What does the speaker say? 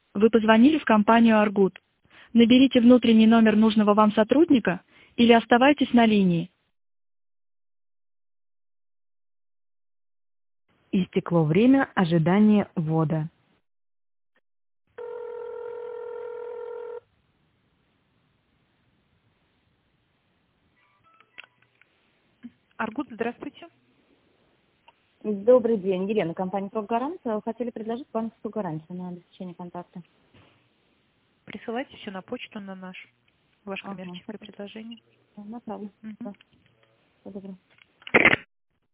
Вы позвонили в компанию «Аргут». Наберите внутренний номер нужного вам сотрудника или оставайтесь на линии. Истекло время ожидания ввода. Аргут, здравствуйте. Добрый день, Елена, компания «Профгарант». Хотели предложить банковскую гарантию на обеспечение контакта. Присылайте все на почту на ваше Ага, коммерческое предложение. направлю. Мгм. Да. Всего доброго.